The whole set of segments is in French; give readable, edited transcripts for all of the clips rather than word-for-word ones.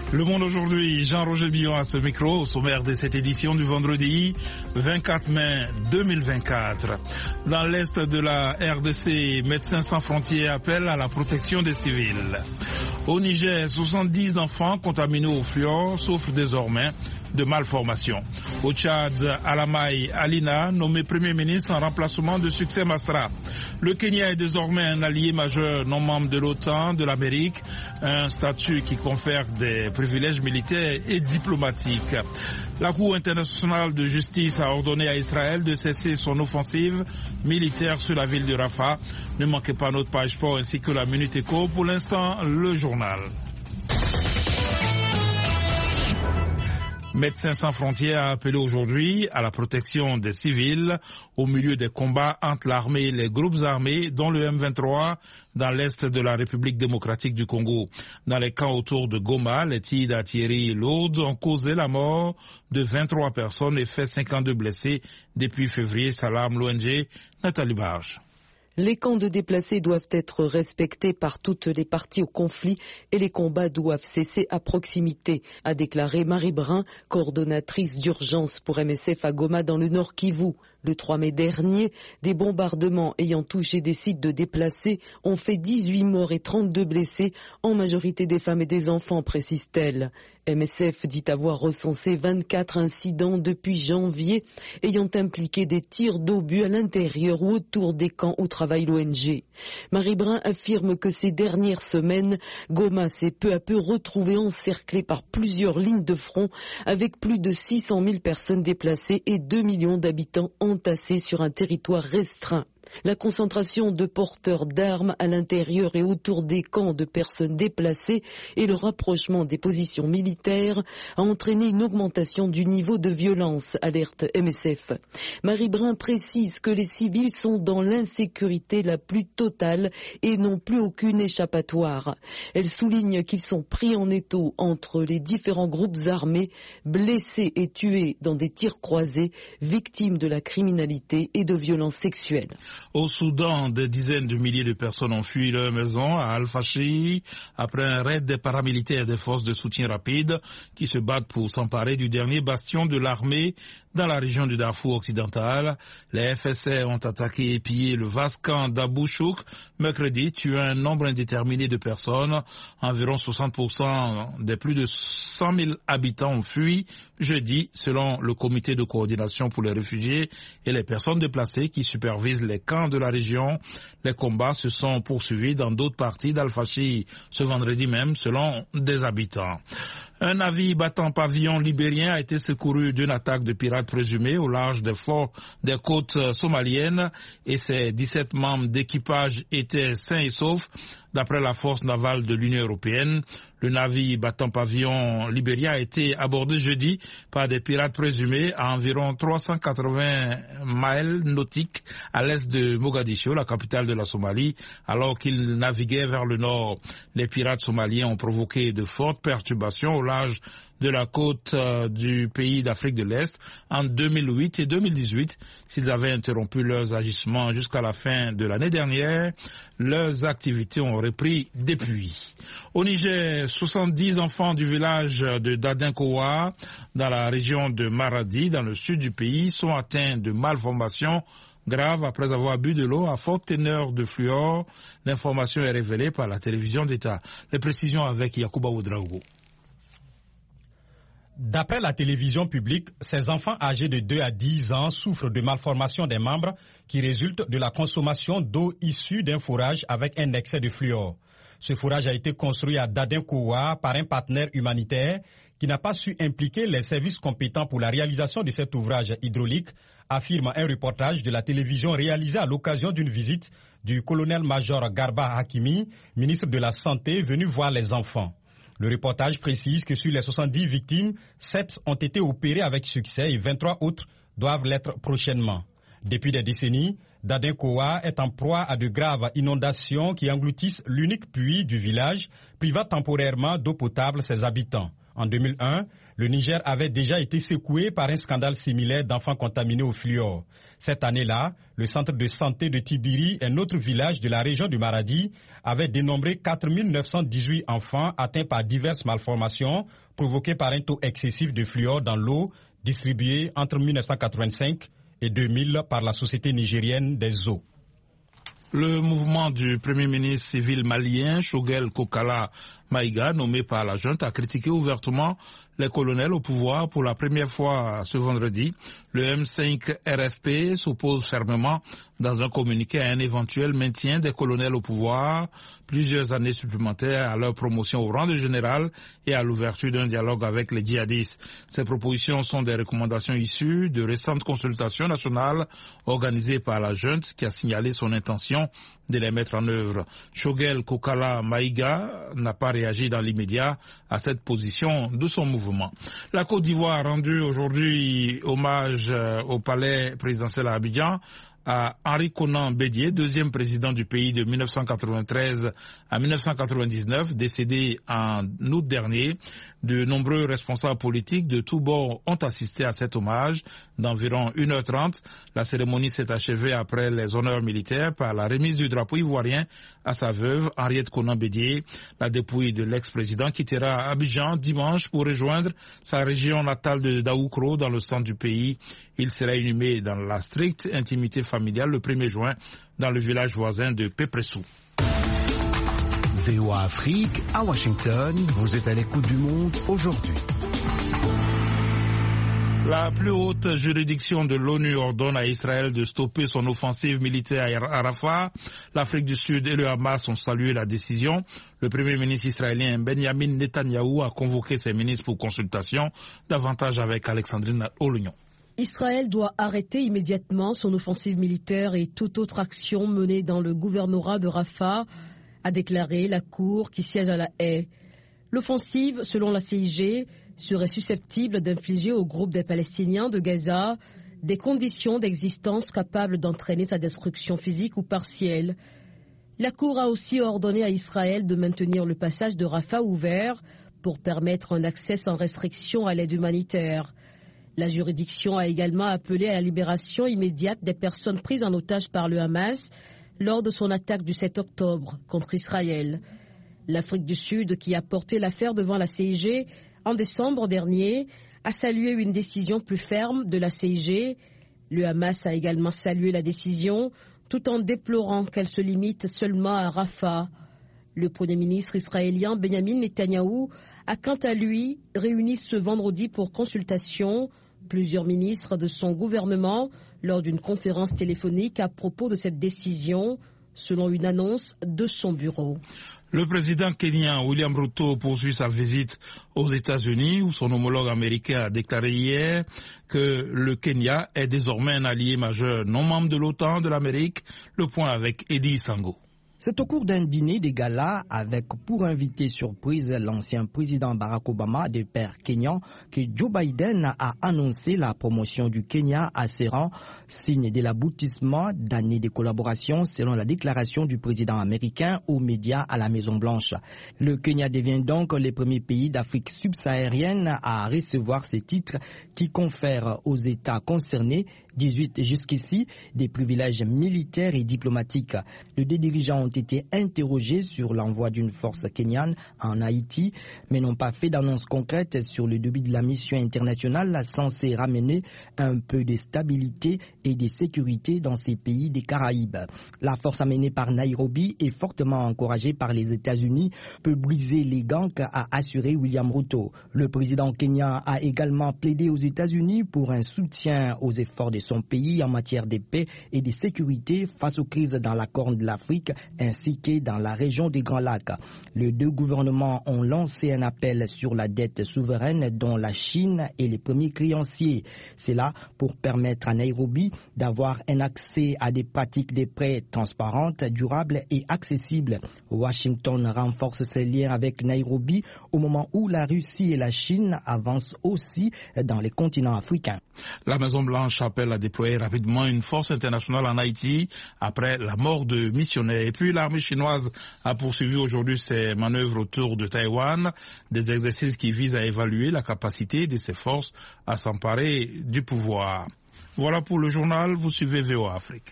Le Monde aujourd'hui, Jean-Roger Billon à ce micro, au sommaire de cette édition du vendredi 24 mai 2024. Dans l'est de la RDC, Médecins sans frontières appellent à la protection des civils. Au Niger, 70 enfants contaminés au fluor souffrent désormais de malformations. Au Tchad, Alamaï Alina, nommé Premier ministre en remplacement de Succès Masra. Le Kenya est désormais un allié majeur non membre de l'OTAN, de l'Amérique, un statut qui confère des privilèges militaires et diplomatiques. La Cour internationale de justice a ordonné à Israël de cesser son offensive militaire sur la ville de Rafah. Ne manquez pas notre page sport ainsi que la Minute Éco. Pour l'instant, le journal. Médecins sans frontières a appelé aujourd'hui à la protection des civils au milieu des combats entre l'armée et les groupes armés, dont le M23 dans l'est de la République démocratique du Congo. Dans les camps autour de Goma, les tirs d'artillerie lourde ont causé la mort de 23 personnes et fait 52 blessés depuis février, s'alarme l'ONG Nathalie Barge. Les camps de déplacés doivent être respectés par toutes les parties au conflit et les combats doivent cesser à proximité, a déclaré Marie Brun, coordonnatrice d'urgence pour MSF à Goma dans le Nord Kivu. Le 3 mai dernier, des bombardements ayant touché des sites de déplacés ont fait 18 morts et 32 blessés, en majorité des femmes et des enfants, précise-t-elle. MSF dit avoir recensé 24 incidents depuis janvier ayant impliqué des tirs d'obus à l'intérieur ou autour des camps où travaille l'ONG. Marie Brun affirme que ces dernières semaines, Goma s'est peu à peu retrouvée encerclée par plusieurs lignes de front avec plus de 600 000 personnes déplacées et 2 millions d'habitants entassés sur un territoire restreint. La concentration de porteurs d'armes à l'intérieur et autour des camps de personnes déplacées et le rapprochement des positions militaires a entraîné une augmentation du niveau de violence, alerte MSF. Marie Brun précise que les civils sont dans l'insécurité la plus totale et n'ont plus aucune échappatoire. Elle souligne qu'ils sont pris en étau entre les différents groupes armés, blessés et tués dans des tirs croisés, victimes de la criminalité et de violences sexuelles. Au Soudan, des dizaines de milliers de personnes ont fui leur maison à Al-Fashir après un raid des paramilitaires et des forces de soutien rapide qui se battent pour s'emparer du dernier bastion de l'armée dans la région du Darfour occidental. Les FSR ont attaqué et pillé le vaste camp d'Abou Chouk mercredi, tuant un nombre indéterminé de personnes. Environ 60% des plus de 100 000 habitants ont fui jeudi, selon le comité de coordination pour les réfugiés et les personnes déplacées qui supervisent les camps de la région. Les combats se sont poursuivis dans d'autres parties d'Al-Fashir ce vendredi même, selon des habitants. Un navire battant pavillon libérien a été secouru d'une attaque de pirates présumés au large des forts des côtes somaliennes et ses 17 membres d'équipage étaient sains et saufs, d'après la force navale de l'Union européenne. Le navire battant pavillon libérien a été abordé jeudi par des pirates présumés à environ 380 miles nautiques à l'est de Mogadiscio, la capitale de la Somalie, alors qu'ils naviguaient vers le nord. Les pirates somaliens ont provoqué de fortes perturbations au large de la côte du pays d'Afrique de l'Est en 2008 et 2018. S'ils avaient interrompu leurs agissements jusqu'à la fin de l'année dernière, leurs activités ont repris depuis. Au Niger, 70 enfants du village de Dadinkowa, dans la région de Maradi, dans le sud du pays, sont atteints de malformations graves après avoir bu de l'eau à forte teneur de fluor. L'information est révélée par la télévision d'État. Les précisions avec Yacouba Oudraogo. D'après la télévision publique, ces enfants âgés de 2 à 10 ans souffrent de malformations des membres qui résultent de la consommation d'eau issue d'un fourrage avec un excès de fluor. Ce fourrage a été construit à Dadinkowa par un partenaire humanitaire qui n'a pas su impliquer les services compétents pour la réalisation de cet ouvrage hydraulique, affirme un reportage de la télévision réalisé à l'occasion d'une visite du colonel-major Garba Hakimi, ministre de la Santé, venu voir les enfants. Le reportage précise que sur les 70 victimes, 7 ont été opérées avec succès et 23 autres doivent l'être prochainement. Depuis des décennies, Dadinkowa est en proie à de graves inondations qui engloutissent l'unique puits du village, privant temporairement d'eau potable ses habitants. En 2001, le Niger avait déjà été secoué par un scandale similaire d'enfants contaminés au fluor. Cette année-là, le centre de santé de Tibiri, un autre village de la région du Maradi, avait dénombré 4 918 enfants atteints par diverses malformations provoquées par un taux excessif de fluor dans l'eau distribuée entre 1985 et 2000 par la Société nigérienne des eaux. Le mouvement du Premier ministre civil malien, Choguel Kokala Maïga, nommé par la junte, a critiqué ouvertement les colonels au pouvoir pour la première fois ce vendredi. Le M5 RFP s'oppose fermement dans un communiqué à un éventuel maintien des colonels au pouvoir, plusieurs années supplémentaires à leur promotion au rang de général et à l'ouverture d'un dialogue avec les djihadistes. Ces propositions sont des recommandations issues de récentes consultations nationales organisées par la junte qui a signalé son intention de les mettre en œuvre. Choguel Kokala Maïga n'a pas réagi dans l'immédiat à cette position de son mouvement. La Côte d'Ivoire a rendu aujourd'hui hommage au palais présidentiel à Abidjan à Henri Konan Bédié, deuxième président du pays de 1993 à 1999, décédé en août dernier. De nombreux responsables politiques de tous bords ont assisté à cet hommage d'environ 1h30. La cérémonie s'est achevée après les honneurs militaires par la remise du drapeau ivoirien à sa veuve, Henriette Konan Bédié. La dépouille de l'ex-président quittera Abidjan dimanche pour rejoindre sa région natale de Daoukro dans le centre du pays. Il sera inhumé dans la stricte intimité familiale le 1er juin dans le village voisin de Pépressou. VOA Afrique, à Washington, vous êtes à l'écoute du monde aujourd'hui. La plus haute juridiction de l'ONU ordonne à Israël de stopper son offensive militaire à Rafah. L'Afrique du Sud et le Hamas ont salué la décision. Le Premier ministre israélien Benjamin Netanyahou a convoqué ses ministres pour consultation, davantage avec Alexandrine Olognon. Israël doit arrêter immédiatement son offensive militaire et toute autre action menée dans le gouvernorat de Rafah, a déclaré la Cour qui siège à La Haye. L'offensive, selon la CIG, serait susceptible d'infliger au groupe des Palestiniens de Gaza des conditions d'existence capables d'entraîner sa destruction physique ou partielle. La Cour a aussi ordonné à Israël de maintenir le passage de Rafah ouvert pour permettre un accès sans restriction à l'aide humanitaire. La juridiction a également appelé à la libération immédiate des personnes prises en otage par le Hamas lors de son attaque du 7 octobre contre Israël. L'Afrique du Sud, qui a porté l'affaire devant la CIG en décembre dernier, a salué une décision plus ferme de la CIG. Le Hamas a également salué la décision, tout en déplorant qu'elle se limite seulement à Rafah. Le Premier ministre israélien Benjamin Netanyahou a quant à lui réuni ce vendredi pour consultation plusieurs ministres de son gouvernement lors d'une conférence téléphonique à propos de cette décision, selon une annonce de son bureau. Le président kenyan William Ruto poursuit sa visite aux États-Unis où son homologue américain a déclaré hier que le Kenya est désormais un allié majeur non membre de l'OTAN de l'Amérique. Le point avec Eddie Sango. C'est au cours d'un dîner de gala avec pour invité surprise l'ancien président Barack Obama de père kenyan que Joe Biden a annoncé la promotion du Kenya à ses rangs, signe de l'aboutissement d'années de collaboration selon la déclaration du président américain aux médias à la Maison-Blanche. Le Kenya devient donc le premier pays d'Afrique subsaharienne à recevoir ces titres qui confèrent aux États concernés 18 jusqu'ici, des privilèges militaires et diplomatiques. Les deux dirigeants ont été interrogés sur l'envoi d'une force kenyane en Haïti, mais n'ont pas fait d'annonce concrète sur le début de la mission internationale censée ramener un peu de stabilité et de sécurité dans ces pays des Caraïbes. La force amenée par Nairobi et fortement encouragée par les États-Unis peut briser les gangs, a assuré William Ruto. Le président kenyan a également plaidé aux États-Unis pour un soutien aux efforts de son pays en matière de paix et de sécurité face aux crises dans la Corne de l'Afrique ainsi que dans la région des Grands Lacs. Les deux gouvernements ont lancé un appel sur la dette souveraine dont la Chine est le premier créancier. C'est là pour permettre à Nairobi d'avoir un accès à des pratiques de prêts transparentes, durables et accessibles. Washington renforce ses liens avec Nairobi au moment où la Russie et la Chine avancent aussi dans les continents africains. La Maison-Blanche appelle la va déployer rapidement une force internationale en Haïti après la mort de missionnaires. Et puis l'armée chinoise a poursuivi aujourd'hui ses manœuvres autour de Taïwan, des exercices qui visent à évaluer la capacité de ses forces à s'emparer du pouvoir. Voilà pour le journal, vous suivez VOA Afrique.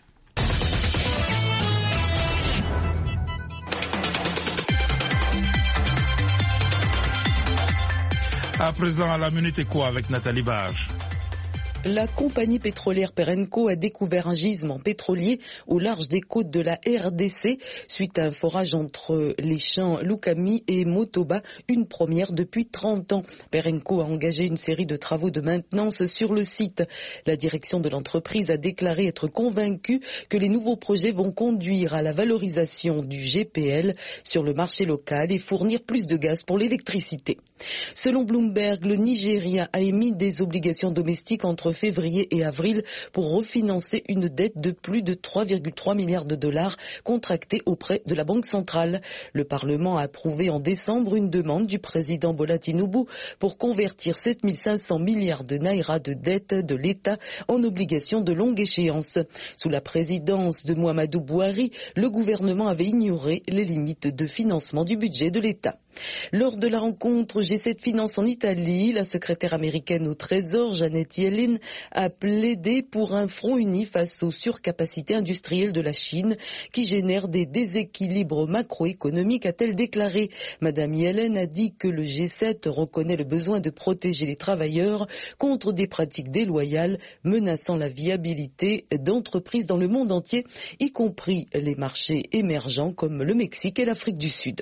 À présent, à la Minute Éco avec Nathalie Barge. La compagnie pétrolière Perenco a découvert un gisement pétrolier au large des côtes de la RDC suite à un forage entre les champs Lukami et Motoba, une première depuis 30 ans. Perenco a engagé une série de travaux de maintenance sur le site. La direction de l'entreprise a déclaré être convaincue que les nouveaux projets vont conduire à la valorisation du GPL sur le marché local et fournir plus de gaz pour l'électricité. Selon Bloomberg, le Nigeria a émis des obligations domestiques entre février et avril pour refinancer une dette de plus de 3,3 milliards de dollars contractée auprès de la Banque centrale. Le Parlement a approuvé en décembre une demande du président Bola Tinubu pour convertir 7 500 milliards de naira de dette de l'État en obligations de longue échéance. Sous la présidence de Muhammadu Buhari, le gouvernement avait ignoré les limites de financement du budget de l'État. Lors de la rencontre G7 Finance en Italie, la secrétaire américaine au Trésor, Janet Yellen, a plaidé pour un front uni face aux surcapacités industrielles de la Chine qui génèrent des déséquilibres macroéconomiques, a-t-elle déclaré. Madame Yellen a dit que le G7 reconnaît le besoin de protéger les travailleurs contre des pratiques déloyales menaçant la viabilité d'entreprises dans le monde entier, y compris les marchés émergents comme le Mexique et l'Afrique du Sud.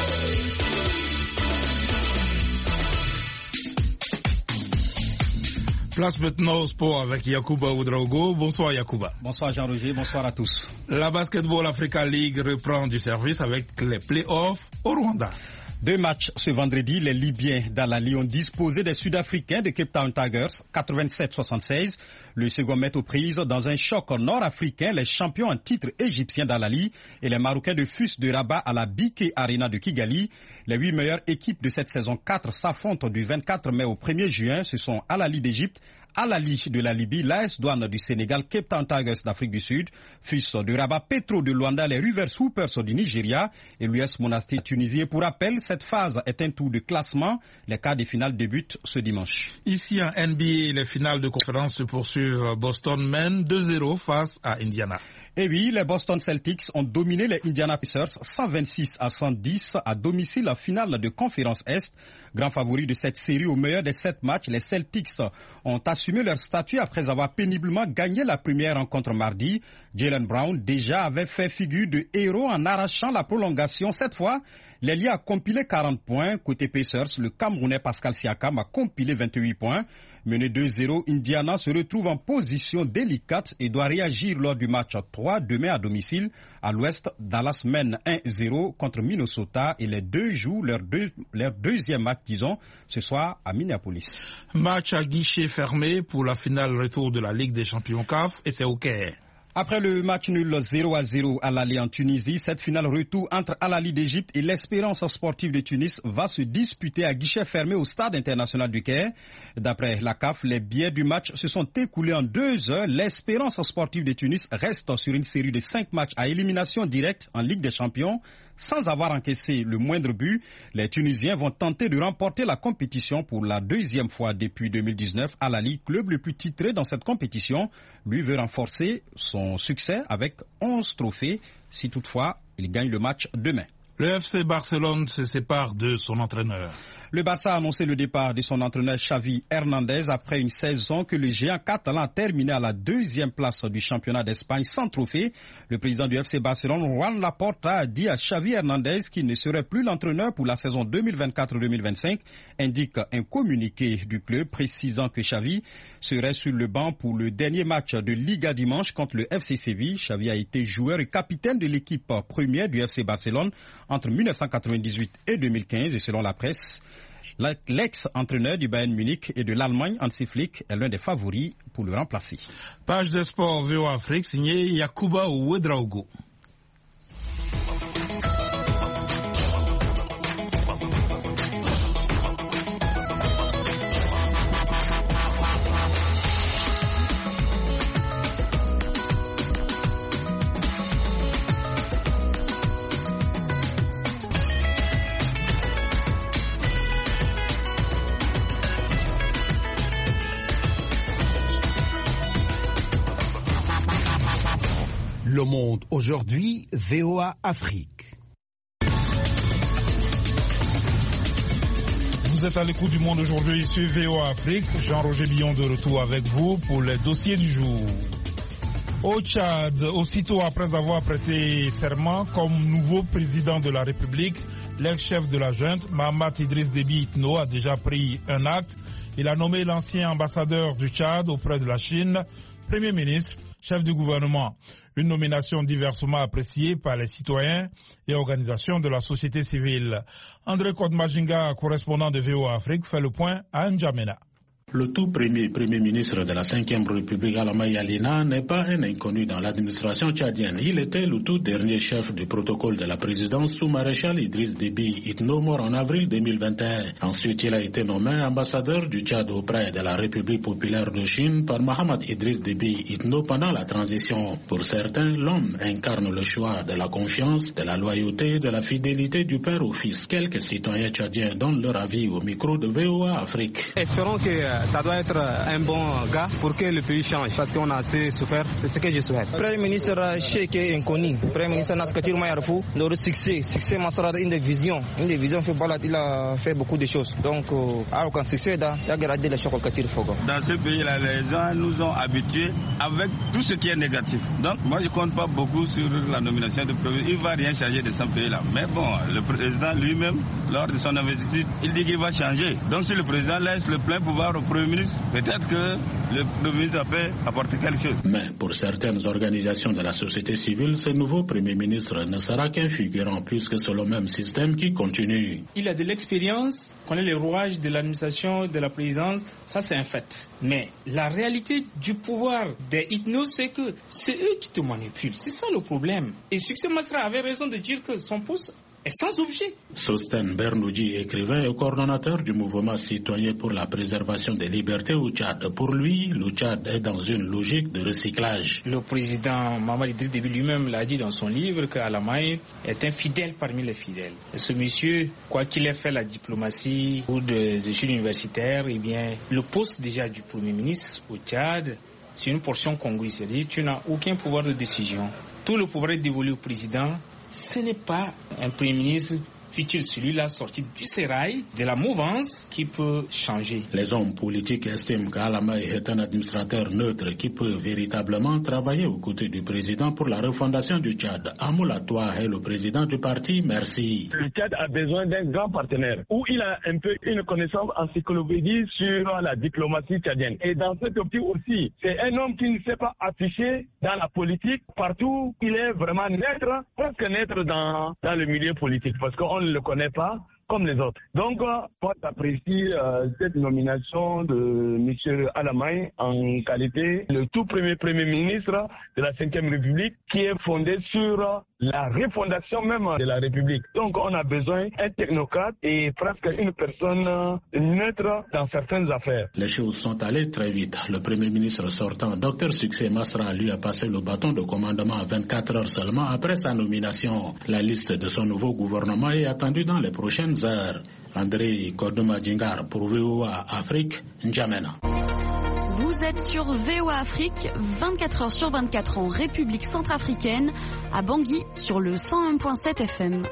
Place maintenant au sport avec Yacouba Ouedraogo. Bonsoir Yacouba. Bonsoir Jean-Roger, bonsoir à tous. La Basketball Africa League reprend du service avec les play-offs au Rwanda. 2 matchs ce vendredi, les Libyens d'Al-Ali ont disposé des Sud-Africains de Cape Town Tigers, 87-76. Le second met aux prises dans un choc nord-africain, les champions en titre égyptiens d'Al-Ali et les Marocains de FUS de Rabat à la BK Arena de Kigali. Les 8 meilleures équipes de cette saison 4 s'affrontent du 24 mai au 1er juin. Ce sont Al-Ali d'Égypte, Al-Ali de la Libye, l'AS Douane du Sénégal, Cape Town Tigers d'Afrique du Sud, FUS de Rabat, Petro de Luanda, les River Swoopers du Nigeria et l'US Monastir de Tunisie. Pour rappel, cette phase est un tour de classement. Les quarts de finale débutent ce dimanche. Ici en NBA, les finales de conférence se poursuivent. Boston mène 2-0 face à Indiana. Et oui, les Boston Celtics ont dominé les Indiana Pacers 126-110 à domicile en finale de conférence Est. Grand favori de cette série au meilleur des 7 matchs, les Celtics ont assumé leur statut après avoir péniblement gagné la première rencontre mardi. Jaylen Brown déjà avait fait figure de héros en arrachant la prolongation. Cette fois, l'ailier a compilé 40 points. Côté Pacers, le Camerounais Pascal Siakam a compilé 28 points. Mené 2-0, Indiana se retrouve en position délicate et doit réagir lors du match 3 demain à domicile. À l'ouest, Dallas mène 1-0 contre Minnesota et les deux jouent leur deuxième match, ce soir à Minneapolis. Match à guichet fermé pour la finale retour de la Ligue des Champions CAF et c'est au Caire. Après le match nul 0-0 à Al-Ali en Tunisie, cette finale retour entre Al-Ali d'Égypte et l'Espérance sportive de Tunis va se disputer à guichet fermé au stade international du Caire. D'après la CAF, les billets du match se sont écoulés en 2 heures. L'Espérance sportive de Tunis reste sur une série de 5 matchs à élimination directe en Ligue des Champions. Sans avoir encaissé le moindre but, les Tunisiens vont tenter de remporter la compétition pour la 2e fois depuis 2019. Al-Ali, club le plus titré dans cette compétition, lui veut renforcer son succès avec 11 trophées, si toutefois il gagne le match demain. Le FC Barcelone se sépare de son entraîneur. Le Barça a annoncé le départ de son entraîneur Xavi Hernandez après une saison que le géant catalan a terminé à la 2e place du championnat d'Espagne sans trophée. Le président du FC Barcelone, Juan Laporta, a dit à Xavi Hernandez qu'il ne serait plus l'entraîneur pour la saison 2024-2025, indique un communiqué du club précisant que Xavi serait sur le banc pour le dernier match de Liga dimanche contre le FC Séville. Xavi a été joueur et capitaine de l'équipe première du FC Barcelone entre 1998 et 2015 et selon la presse, l'ex-entraîneur du Bayern Munich et de l'Allemagne, Hansi Flick, est l'un des favoris pour le remplacer. Page de sport VOA Afrique signée Yacouba Ouedraogo. Le Monde aujourd'hui, VOA Afrique. Vous êtes à l'écoute du Monde aujourd'hui sur VOA Afrique. Jean-Roger Billon de retour avec vous pour les dossiers du jour. Au Tchad, aussitôt après avoir prêté serment comme nouveau président de la République, l'ex-chef de la junte, Mahamat Idriss Déby Itno, a déjà pris un acte. Il a nommé l'ancien ambassadeur du Tchad auprès de la Chine, Premier ministre, chef du gouvernement. Une nomination diversement appréciée par les citoyens et organisations de la société civile. André Kodmajinga, correspondant de VOA Afrique, fait le point à N'Djamena. Le tout premier ministre de la 5e République, Alamaï Alina, n'est pas un inconnu dans l'administration tchadienne. Il était le tout dernier chef du protocole de la présidence sous-maréchal Idriss Déby Itno, mort en avril 2021. Ensuite, il a été nommé ambassadeur du Tchad auprès de la République populaire de Chine par Mahamat Idriss Déby Itno pendant la transition. Pour certains, l'homme incarne le choix de la confiance, de la loyauté, de la fidélité du père au fils. Quelques citoyens tchadiens donnent leur avis au micro de VOA Afrique. Espérons que ça doit être un bon gars pour que le pays change, parce qu'on a assez souffert, c'est ce que je souhaite. Premier ministre Cheikh est inconnu. Premier ministre Naskatir Mayarfou, le succès Masrada, une des visions fait balade, il a fait beaucoup de choses. Donc, alors quand succès, il a gardé la chocolat Katir Fogo. Dans ce pays-là, les gens nous ont habitués avec tout ce qui est négatif. Donc, moi, je compte pas beaucoup sur la nomination de premier. Il va rien changer de ce pays-là. Mais bon, le président lui-même, lors de son investiture, il dit qu'il va changer. Donc, si le président laisse le plein pouvoir au Premier ministre, peut-être que le Premier ministre peut apporter quelque chose. Mais pour certaines organisations de la société civile, ce nouveau Premier ministre ne sera qu'un figurant puisque c'est le même système qui continue. Il a de l'expérience, connaît les rouages de l'administration, de la présidence, ça c'est un fait. Mais la réalité du pouvoir des Itno, c'est que c'est eux qui te manipulent. C'est ça le problème. Et Succès Masra avait raison de dire que son poste est sans objet. Sosten Bernoudji, écrivain et coordonnateur du mouvement citoyen pour la préservation des libertés au Tchad. Pour lui, le Tchad est dans une logique de recyclage. Le président Mahamat Idriss Déby lui-même l'a dit dans son livre qu'Alamaï est un fidèle parmi les fidèles. Et ce monsieur, quoi qu'il ait fait la diplomatie ou des études universitaires, eh bien, le poste déjà du Premier ministre au Tchad, c'est une portion congrue. C'est-à-dire tu n'as aucun pouvoir de décision. Tout le pouvoir est dévolu au président. Ce n'est pas un Premier ministre, fut-il celui-là sorti du sérail, de la mouvance, qui peut changer. Les hommes politiques estiment qu'Alamaï est un administrateur neutre qui peut véritablement travailler aux côtés du président pour la refondation du Tchad. Amoula Toua est le président du parti Merci. Le Tchad a besoin d'un grand partenaire où il a un peu une connaissance encyclopédique sur la diplomatie tchadienne. Et dans cette optique aussi, c'est un homme qui ne s'est pas affiché dans la politique partout. Il est vraiment neutre, presque neutre dans le milieu politique parce qu'on ne le connaît pas comme les autres. Donc, moi, j'apprécie cette nomination de M. Alamaï en qualité le tout premier ministre de la 5e République qui est fondé sur la refondation même de la République. Donc, on a besoin d'un technocrate et presque une personne neutre dans certaines affaires. Les choses sont allées très vite. Le Premier ministre sortant, Dr Succès Masra, lui a passé le bâton de commandement à 24 heures seulement après sa nomination. La liste de son nouveau gouvernement est attendue dans les prochaines heures. André Kodoma-Djingar pour VOA Afrique, N'Djamena. Vous êtes sur VOA Afrique, 24 heures sur 24 en République centrafricaine, à Bangui sur le 101.7 FM.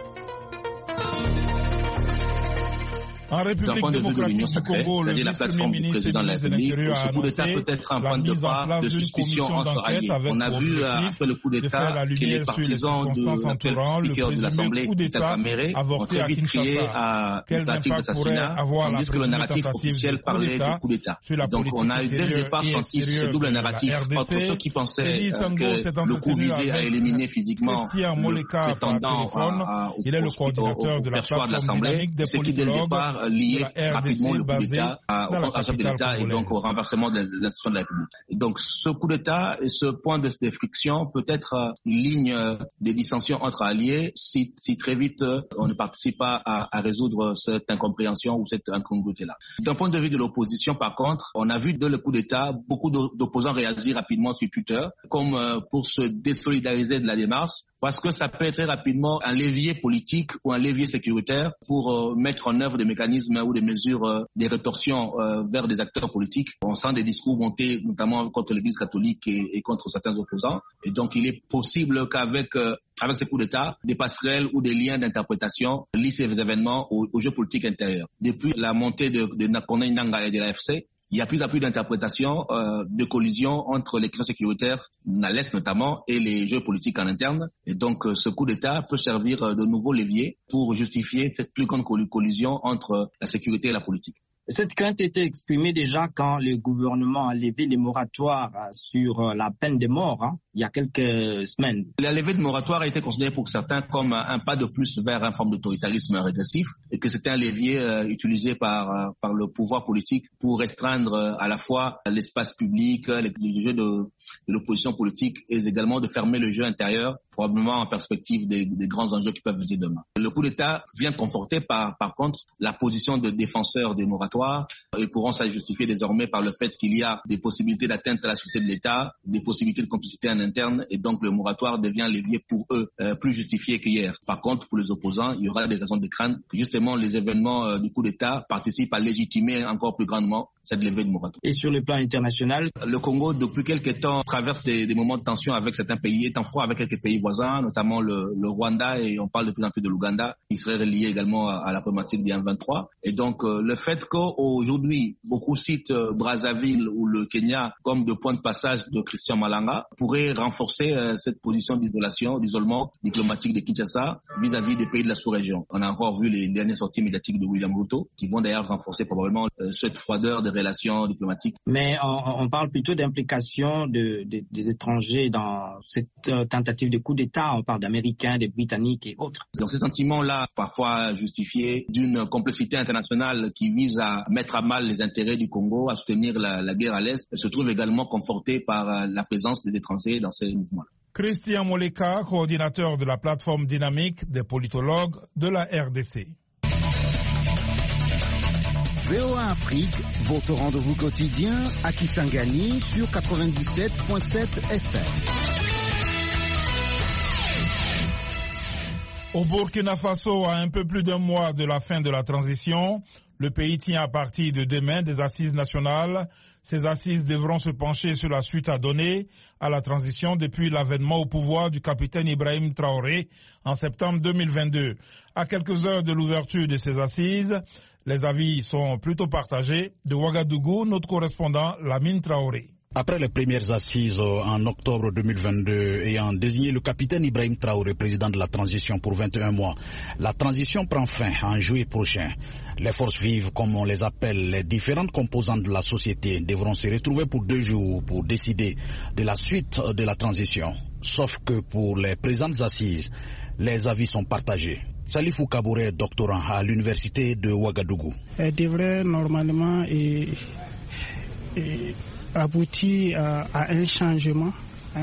En République démocratique du Congo, le vice-premier ministre et ministre de l'Intérieur a annoncé la mise en place d'une commission d'enquête avec pour objectif de faire la lumière sur les circonstances entourant le présumé coup d'État avorté à Kinshasa. Quel impact pourrait avoir la présumée tentative de coup d'État sur la politique intérieure et extérieure de la RDC? Teddy Sango s'est entretenu avec Christian Moleka par téléphone. Il est le coordinateur de la plateforme dynamique des politologues lié rapidement le coup d'État au chef de l'État et donc au renversement de l'institution de la République. Et donc ce coup d'État et ce point de friction peut être une ligne de dissension entre alliés si très vite on ne participe pas à résoudre cette incompréhension ou cette incongruité-là. D'un point de vue de l'opposition, par contre, on a vu dès le coup d'État beaucoup d'opposants réagir rapidement sur Twitter, comme pour se désolidariser de la démarche, parce que ça peut être très rapidement un levier politique ou un levier sécuritaire pour mettre en œuvre des mécanismes ou des mesures, des rétorsions vers des acteurs politiques. On sent des discours monter notamment contre l'Église catholique et contre certains opposants. Et donc il est possible qu'avec ces coups d'État, des passerelles ou des liens d'interprétation lient ces événements au jeu politique intérieur. Depuis la montée de Corneille Nangaa et de l'AFC, il y a plus en plus d'interprétations, de collisions entre les questions sécuritaires, à l'Est notamment, et les jeux politiques en interne. Et donc, ce coup d'État peut servir de nouveau levier pour justifier cette plus grande collision entre la sécurité et la politique. Cette crainte était exprimée déjà quand le gouvernement a levé les moratoires sur la peine de mort, il y a quelques semaines. La levée de moratoire a été considérée pour certains comme un pas de plus vers une forme d'autoritarisme régressif et que c'était un levier utilisé par le pouvoir politique pour restreindre à la fois l'espace public, les jeux de l'opposition politique et également de fermer le jeu intérieur, probablement en perspective des grands enjeux qui peuvent venir demain. Le coup d'État vient conforter par contre la position de défenseurs des moratoires. Ils pourront se justifier désormais par le fait qu'il y a des possibilités d'atteinte à la sûreté de l'État, des possibilités de complicité en interne et donc le moratoire devient levier pour eux plus justifié qu'hier. Par contre, pour les opposants, il y aura des raisons de craindre que justement les événements du coup d'État participent à légitimer encore plus grandement cette levée de moratoire. Et sur le plan international, le Congo, depuis quelques temps, traverse des moments de tension avec certains pays, est en froid avec quelques pays voisins, notamment le Rwanda et on parle de plus en plus de l'Ouganda, qui serait relié également à la problématique du M23. Et donc, le fait qu'aujourd'hui, beaucoup citent Brazzaville ou le Kenya comme de point de passage de Christian Malanga pourrait renforcer cette position d'isolement diplomatique de Kinshasa vis-à-vis des pays de la sous-région. On a encore vu les dernières sorties médiatiques de William Ruto qui vont d'ailleurs renforcer probablement cette froideur des relations diplomatiques. Mais on parle plutôt d'implication des étrangers dans cette tentative de coup d'État. On parle d'Américains, des Britanniques et autres. Dans ces sentiments-là, parfois justifiés d'une complexité internationale qui vise à mettre à mal les intérêts du Congo, à soutenir la guerre à l'Est, se trouve également conforté par la présence des étrangers dans ces mouvements-là. Christian Moleka, coordinateur de la plateforme dynamique des politologues de la RDC. VOA Afrique, votre rendez-vous quotidien à Kisangani sur 97.7 FM. Au Burkina Faso, à un peu plus d'un mois de la fin de la transition, le pays tient à partir de demain des assises nationales. Ces assises devront se pencher sur la suite à donner à la transition depuis l'avènement au pouvoir du capitaine Ibrahim Traoré en septembre 2022. À quelques heures de l'ouverture de ces assises, les avis sont plutôt partagés. De Ouagadougou, notre correspondant Lamine Traoré. Après les premières assises en octobre 2022 ayant désigné le capitaine Ibrahim Traoré président de la transition pour 21 mois, la transition prend fin en juillet prochain. Les forces vives, comme on les appelle, les différentes composantes de la société devront se retrouver pour 2 jours pour décider de la suite de la transition. Sauf que pour les présentes assises, les avis sont partagés. Salifou Kabouré, doctorant à l'université de Ouagadougou. Elle devrait normalement aboutir à un changement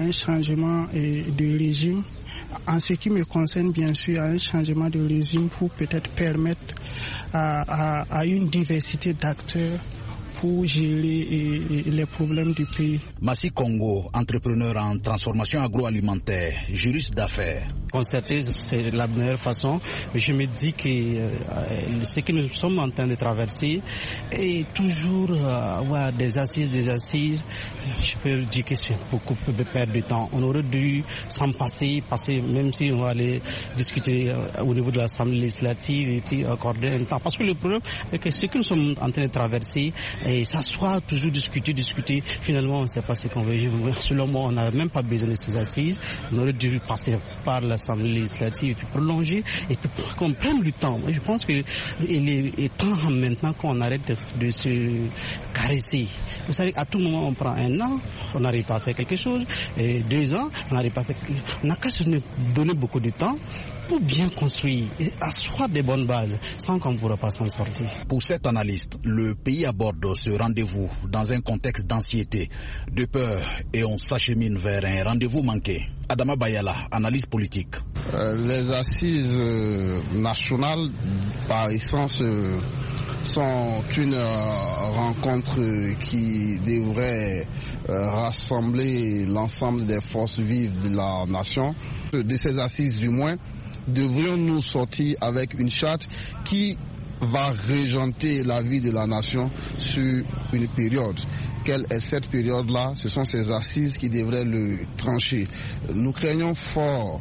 de régime. En ce qui me concerne, bien sûr, à un changement de régime pour peut-être permettre à une diversité d'acteurs pour gérer les problèmes du pays. Massi Congo, entrepreneur en transformation agroalimentaire, juriste d'affaires. Concerter, c'est la meilleure façon. Je me dis que ce que nous sommes en train de traverser est toujours avoir des assises. Je peux dire que c'est beaucoup de perte de temps. On aurait dû s'en passer, même si on va aller discuter au niveau de l'Assemblée législative et puis accorder un temps. Parce que le problème est que ce que nous sommes en train de traverser, et s'asseoir, toujours discuter, finalement on ne sait pas ce qu'on veut. Selon moi, on n'a même pas besoin de ces assises. On aurait dû passer par l'Assemblée législative et puis prolonger et puis qu'on prenne du temps. Moi, je pense qu'il est temps maintenant qu'on arrête de se caresser. Vous savez, à tout moment, on prend 1 an, on n'arrive pas à faire quelque chose, et 2 ans, on n'arrive pas à faire quelque chose. On n'a qu'à se donner beaucoup de temps pour bien construire et asseoir des bonnes bases sans qu'on ne pourra pas s'en sortir. Pour cet analyste, le pays aborde ce rendez-vous dans un contexte d'anxiété, de peur et on s'achemine vers un rendez-vous manqué. Adama Bayala, analyse politique. Les assises nationales, par essence, sont une rencontre qui devrait rassembler l'ensemble des forces vives de la nation. De ces assises, du moins, devrions-nous sortir avec une charte qui va régenter la vie de la nation sur une période. Quelle est cette période-là? Ce sont ces assises qui devraient le trancher. Nous craignons fort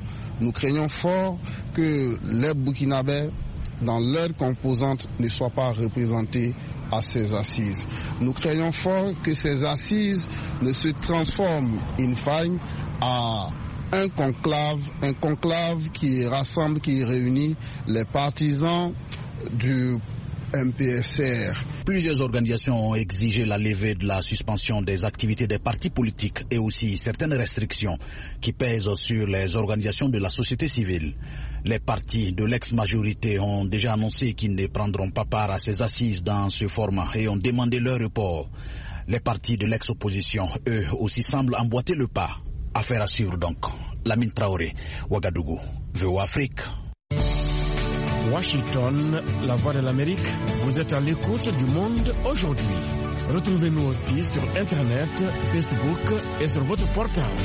que les Burkinabés, dans leurs composantes, ne soient pas représentés à ces assises. Nous craignons fort que ces assises ne se transforment in fine à un conclave qui rassemble, qui réunit les partisans du MPSR. Plusieurs organisations ont exigé la levée de la suspension des activités des partis politiques et aussi certaines restrictions qui pèsent sur les organisations de la société civile. Les partis de l'ex-majorité ont déjà annoncé qu'ils ne prendront pas part à ces assises dans ce format et ont demandé leur report. Les partis de l'ex-opposition, eux aussi, semblent emboîter le pas. Affaire à suivre donc. Lamine Traoré, Ouagadougou, VOA Afrique. Washington, la voix de l'Amérique, vous êtes à l'écoute du monde aujourd'hui. Retrouvez-nous aussi sur Internet, Facebook et sur votre portable.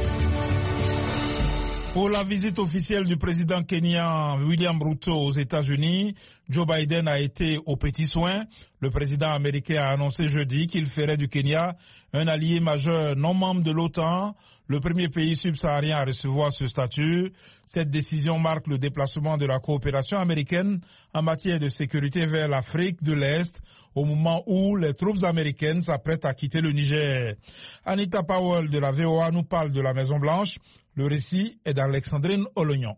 Pour la visite officielle du président kenyan William Ruto aux États-Unis, Joe Biden a été aux petits soins. Le président américain a annoncé jeudi qu'il ferait du Kenya un allié majeur non membre de l'OTAN, le premier pays subsaharien à recevoir ce statut. Cette décision marque le déplacement de la coopération américaine en matière de sécurité vers l'Afrique de l'Est au moment où les troupes américaines s'apprêtent à quitter le Niger. Anita Powell de la VOA nous parle de la Maison-Blanche. Le récit est d'Alexandrine Olognon.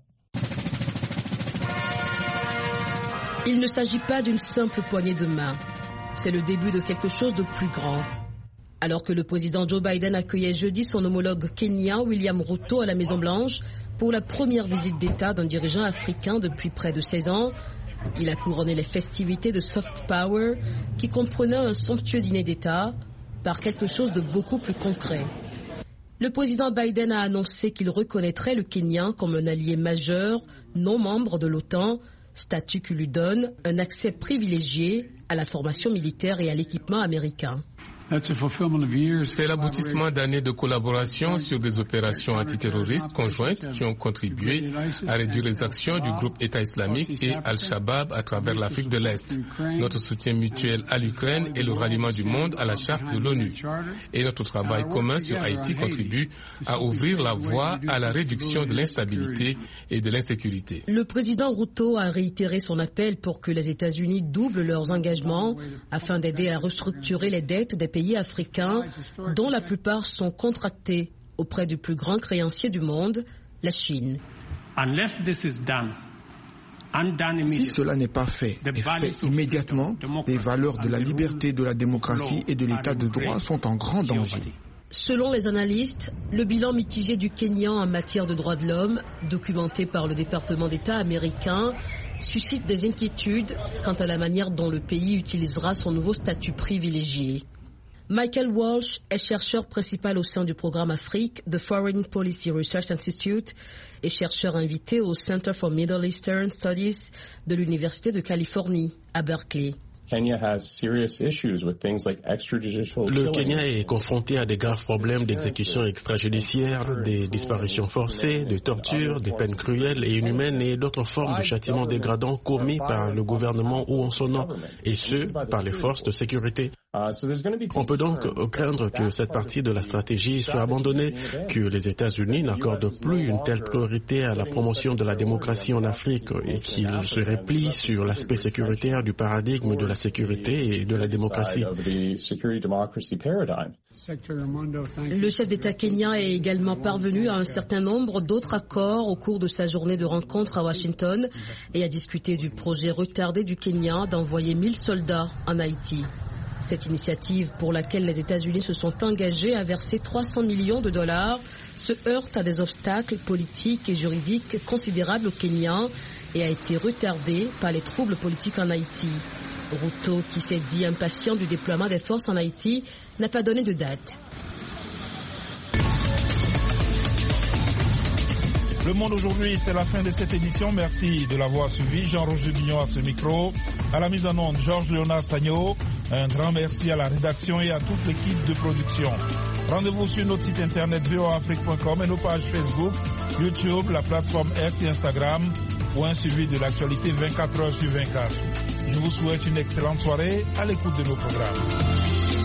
Il ne s'agit pas d'une simple poignée de main. C'est le début de quelque chose de plus grand. Alors que le président Joe Biden accueillait jeudi son homologue kenyan William Ruto à la Maison-Blanche pour la première visite d'État d'un dirigeant africain depuis près de 16 ans, il a couronné les festivités de Soft Power qui comprenaient un somptueux dîner d'État par quelque chose de beaucoup plus concret. Le président Biden a annoncé qu'il reconnaîtrait le Kenya comme un allié majeur, non membre de l'OTAN, statut qui lui donne un accès privilégié à la formation militaire et à l'équipement américain. C'est l'aboutissement d'années de collaboration sur des opérations antiterroristes conjointes qui ont contribué à réduire les actions du groupe État islamique et Al-Shabaab à travers l'Afrique de l'Est. Notre soutien mutuel à l'Ukraine et le ralliement du monde à la charte de l'ONU. Et notre travail commun sur Haïti contribue à ouvrir la voie à la réduction de l'instabilité et de l'insécurité. Le président Ruto a réitéré son appel pour que les États-Unis doublent leurs engagements afin d'aider à restructurer les dettes des pays africains, dont la plupart sont contractés auprès du plus grand créancier du monde, la Chine. Si cela n'est pas fait et fait immédiatement, les valeurs de la liberté, de la démocratie et de l'état de droit sont en grand danger. Selon les analystes, le bilan mitigé du Kenya en matière de droits de l'homme, documenté par le département d'État américain, suscite des inquiétudes quant à la manière dont le pays utilisera son nouveau statut privilégié. Michael Walsh est chercheur principal au sein du programme Afrique de Foreign Policy Research Institute et chercheur invité au Center for Middle Eastern Studies de l'Université de Californie à Berkeley. Le Kenya est confronté à des graves problèmes d'exécution extrajudiciaire, des disparitions forcées, de tortures, des peines cruelles et inhumaines et d'autres formes de châtiments dégradants commis par le gouvernement ou en son nom, et ce, par les forces de sécurité. On peut donc craindre que cette partie de la stratégie soit abandonnée, que les États-Unis n'accordent plus une telle priorité à la promotion de la démocratie en Afrique et qu'ils se replient sur l'aspect sécuritaire du paradigme de la sécurité et de la démocratie. Le chef d'État kenyan est également parvenu à un certain nombre d'autres accords au cours de sa journée de rencontre à Washington et a discuté du projet retardé du Kenya d'envoyer 1000 soldats en Haïti. Cette initiative, pour laquelle les États-Unis se sont engagés à verser 300 millions de dollars, se heurte à des obstacles politiques et juridiques considérables au Kenya et a été retardée par les troubles politiques en Haïti. Ruto, qui s'est dit impatient du déploiement des forces en Haïti, n'a pas donné de date. Le Monde aujourd'hui, c'est la fin de cette édition. Merci de l'avoir suivi. Jean-Roger Bignon à ce micro. À la mise en onde, Georges-Léonard Sagno. Un grand merci à la rédaction et à toute l'équipe de production. Rendez-vous sur notre site internet voafrique.com et nos pages Facebook, YouTube, la plateforme X et Instagram pour un suivi de l'actualité 24 heures sur 24. Je vous souhaite une excellente soirée à l'écoute de nos programmes.